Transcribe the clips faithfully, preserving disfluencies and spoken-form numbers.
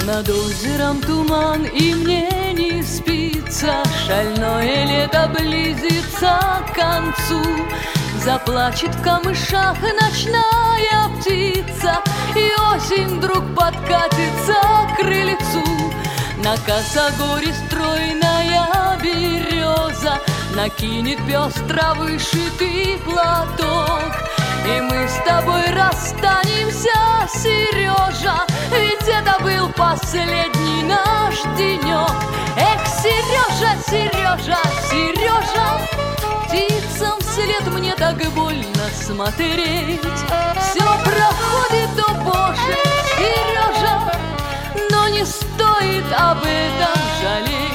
Над озером туман, и мне не спится. Шальное лето близится к концу. Заплачет в камышах ночная птица, и осень вдруг подкатится к крыльцу. На косогоре стройная береза накинет пестро вышитый платок. И мы с тобой расстанемся, Сережа, ведь это был последний наш денек. Эх, Сережа, Сережа, Сережа, птицам вслед мне так больно смотреть. Все проходит, о Боже, Сережа, но не стоит об этом жалеть.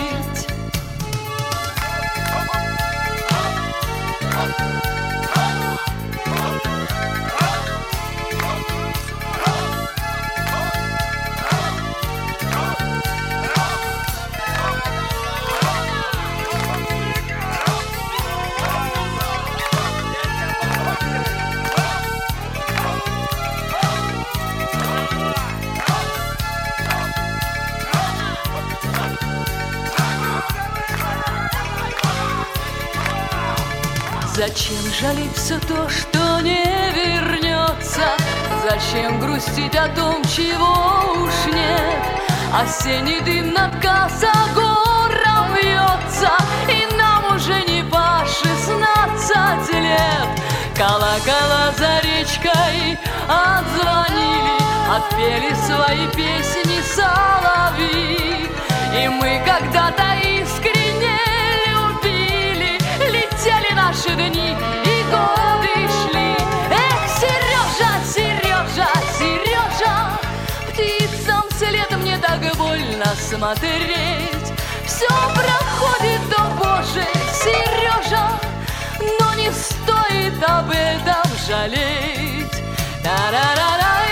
Зачем жалеть все то, что не вернется? Зачем грустить о том, чего уж нет? Осенний дым над косогором вьется, и нам уже не по шестнадцать лет. Колокола за речкой отзвонили, отпели свои песни соловьи. И мы когда-то искренне любили, летели наши дни и годы шли. Эх, Сережа, Сережа, Сережа, птицам вслед мне так больно смотреть. Все проходит, о Боже, Сережа, но не стоит об этом жалеть. Та-ра-ра-рай.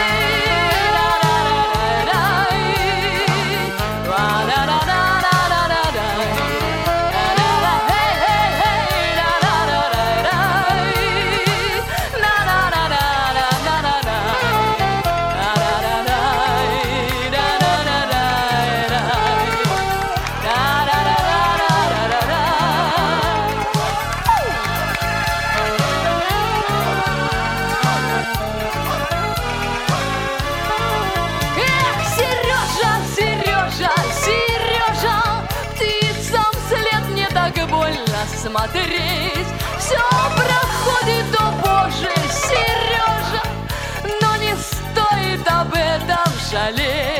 Смотреть, все проходит, о Боже, Сережа, но не стоит об этом жалеть.